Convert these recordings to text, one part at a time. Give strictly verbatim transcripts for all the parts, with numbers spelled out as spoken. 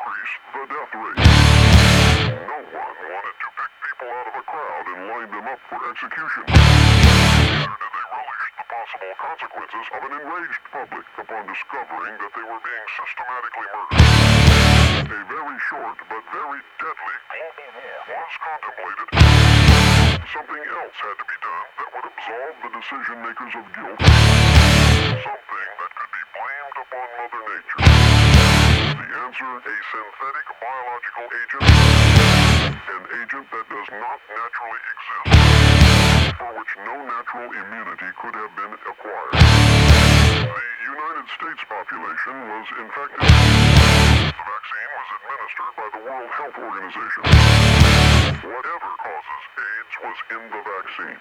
decrease the death rate. No one wanted to pick people out of a crowd and line them up for execution. Neither did they relish the possible consequences of an enraged public upon discovering that they were being systematically murdered. A very short but very deadly global war was contemplated. Something else had to be done that would absolve the decision makers of guilt. Something that could be blamed upon Mother Nature. The answer, a synthetic biological agent. An agent that does not naturally exist, for which no natural immunity could have been acquired. The United States population was infected. The vaccine was administered by the World Health Organization. Whatever causes AIDS was in the vaccine.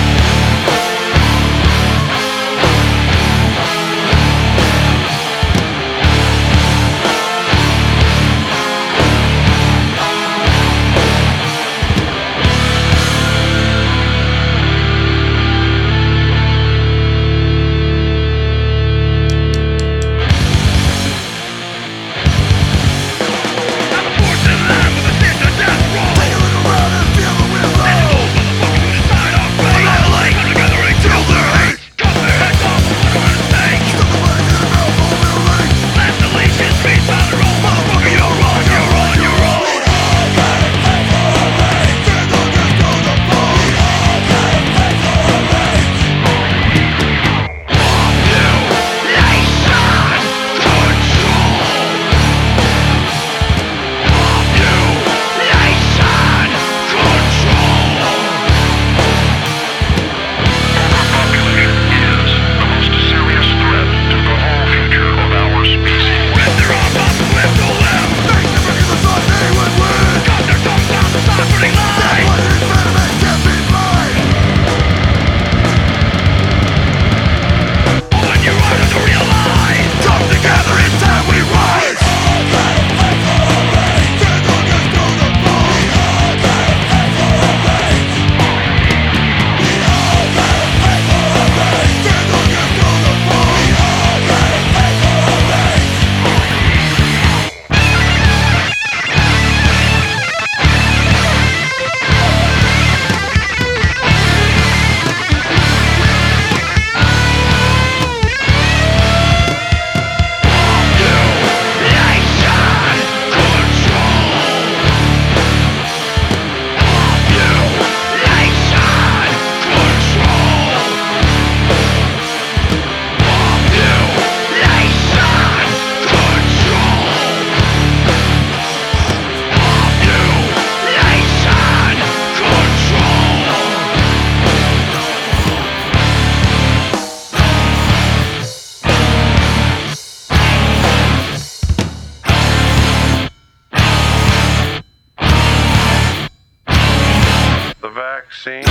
The vaccine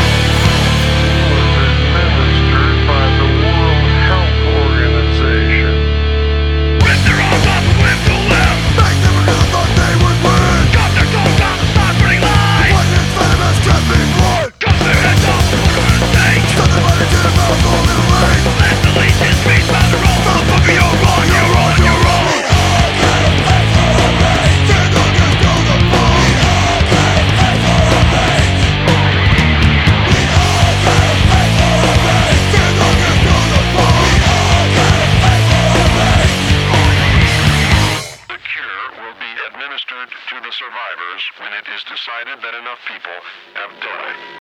was administered by the World Health Organization. Ripped their arms off and whipped to live. They never could have thought they would win. Got their tongues out and start putting lies. What is venomous dripping blood? Cut their heads off and put on a stake. Stuck their money to the mouthful in a lake. Let the legions face by the roll. Motherfucker, you're wrong, you're wrong, you're wrong. To the survivors when it is decided that enough people have died.